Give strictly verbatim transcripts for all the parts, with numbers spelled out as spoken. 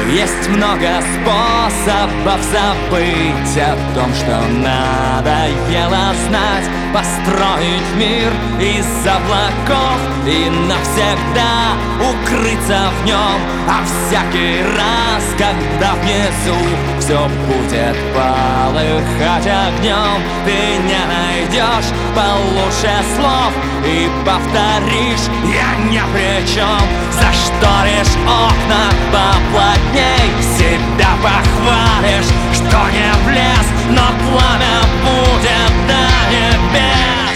Есть много способов забыть о том, что надоело знать. Построить мир из облаков и навсегда укрыться в нем. А всякий раз, когда внизу все будет полыхать огнем, ты не найдешь получше слов и повторишь: я не при чем. Зашторишь окна поплотней, себя похвалишь, что не влез, но пламя будет до небес.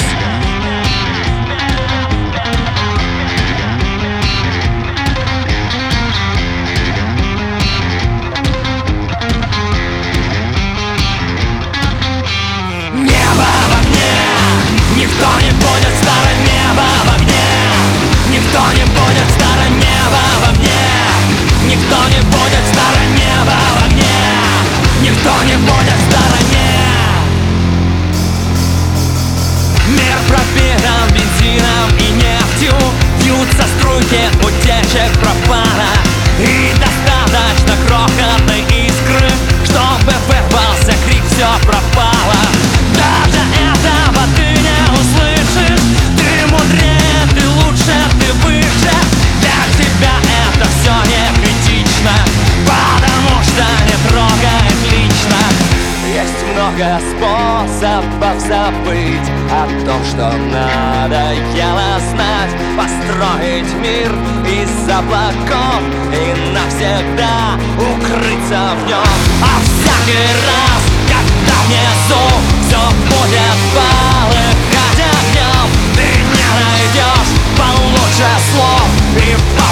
Небо в огне, никто не будет, старое небо в огне. Никто не будет, старое небо в огне. Никто не будет, старое небо в огне. Никто не будет в стороне. Мир пропитан бензином и нефтью, вьются струйки утечек пропана. И достаточно крохотной искры, чтобы вырвался крик: все пропало. Даже этого ты не услышишь. Ты мудрее, ты лучше, ты выше. Для тебя это все не критично, потому что не трогает лично. Есть много способов забыть о том, что надоело знать. Построить мир из облаков и навсегда укрыться в нем. А всякий раз, когда внизу все будет полыхать огнем, ты не найдешь получше слов и